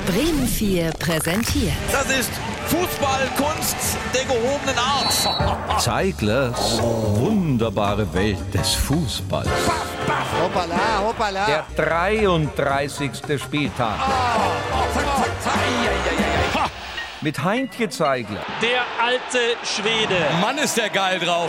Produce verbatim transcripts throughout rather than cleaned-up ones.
Bremen vier präsentiert. Das ist Fußballkunst der gehobenen Art. Zeiglers wunderbare Welt des Fußballs. Hoppala, hoppala. Der dreiunddreißigste Spieltag. Mit Heintje Zeigler. Der alte Schwede. Mann, ist der geil drauf.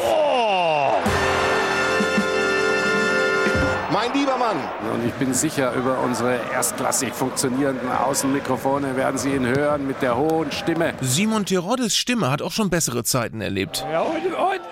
Mein lieber Mann. Und ich bin sicher, über unsere erstklassig funktionierenden Außenmikrofone werden Sie ihn hören mit der hohen Stimme. Simon Teroddes Stimme hat auch schon bessere Zeiten erlebt. Ja, heute, heute,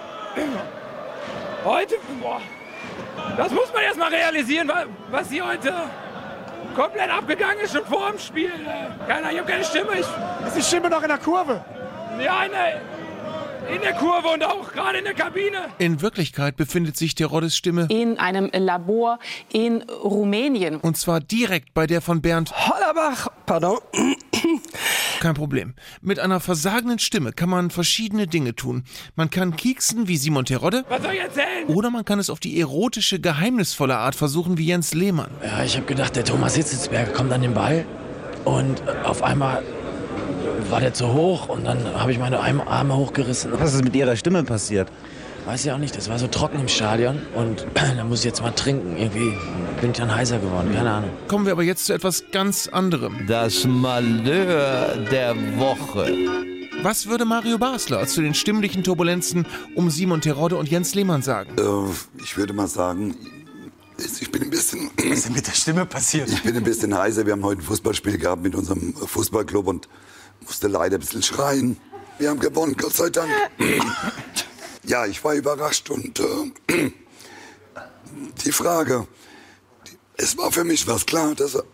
heute, boah, das muss man erst mal realisieren, was hier heute komplett abgegangen ist, schon vor dem Spiel. Keiner, ich habe keine Stimme. Ich, ist die Stimme noch in der Kurve? Ja, in der, in der Kurve und auch gerade in der Kabine. In Wirklichkeit befindet sich Teroddes Stimme in einem Labor in Rumänien. Und zwar direkt bei der von Bernd Hollerbach. Pardon. Kein Problem. Mit einer versagenden Stimme kann man verschiedene Dinge tun. Man kann kieksen wie Simon Terodde. Was soll ich erzählen? Oder man kann es auf die erotische, geheimnisvolle Art versuchen wie Jens Lehmann. Ja, ich habe gedacht, der Thomas Hitzelsberger kommt an den Ball und auf einmal war der zu hoch und dann habe ich meine Arme hochgerissen. Was ist mit Ihrer Stimme passiert? Weiß ich auch nicht, das war so trocken im Stadion und da muss ich jetzt mal trinken. Irgendwie bin ich dann heiser geworden, keine Ahnung. Kommen wir aber jetzt zu etwas ganz anderem. Das Malheur der Woche. Was würde Mario Basler zu den stimmlichen Turbulenzen um Simon Terodde und Jens Lehmann sagen? Äh, ich würde mal sagen, ich bin ein bisschen... Was ist denn mit der Stimme passiert? Ich bin ein bisschen heiser. Wir haben heute ein Fußballspiel gehabt mit unserem Fußballclub und musste leider ein bisschen schreien. Wir haben gewonnen, Gott sei Dank. Ja, ich war überrascht und äh, die Frage, die, es war für mich was klar, dass er,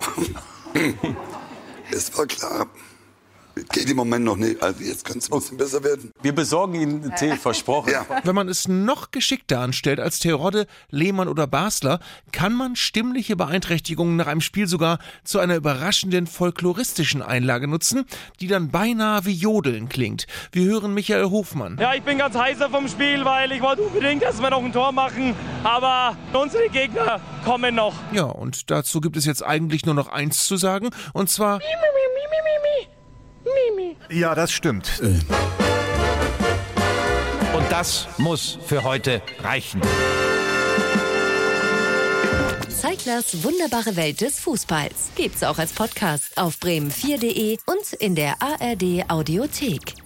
es war klar, geht im Moment noch nicht, also jetzt könnte es ein bisschen besser werden. Wir besorgen Ihnen einen Tee, versprochen. Ja. Wenn man es noch geschickter anstellt als Terodde, Lehmann oder Basler, kann man stimmliche Beeinträchtigungen nach einem Spiel sogar zu einer überraschenden folkloristischen Einlage nutzen, die dann beinahe wie Jodeln klingt. Wir hören Michael Hofmann. Ja, ich bin ganz heißer vom Spiel, weil ich wollte unbedingt, dass wir noch ein Tor machen. Aber unsere Gegner kommen noch. Ja, und dazu gibt es jetzt eigentlich nur noch eins zu sagen, und zwar... Ja, das stimmt. Und das muss für heute reichen. Zeiglers wunderbare Welt des Fußballs. Gibt's auch als Podcast auf bremen vier punkt de und in der A R D Audiothek.